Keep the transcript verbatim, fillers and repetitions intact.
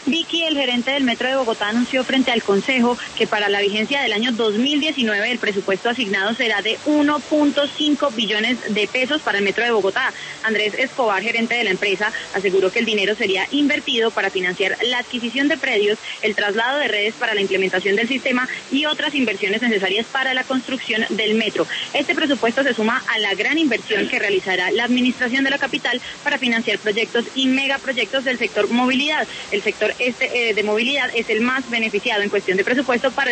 Vicky, el gerente del Metro de Bogotá, anunció frente al Consejo que para la vigencia del año dos mil diecinueve el presupuesto asignado será de uno punto cinco billones de pesos para el Metro de Bogotá. Andrés Escobar, gerente de la empresa, aseguró que el dinero sería invertido para financiar la adquisición de predios, el traslado de redes para la implementación del sistema y otras inversiones necesarias para la construcción del metro. Este presupuesto se suma a la gran inversión que realizará la administración de la capital para financiar proyectos y megaproyectos del sector movilidad. El sector este eh, de movilidad es el más beneficiado en cuestión de presupuesto para el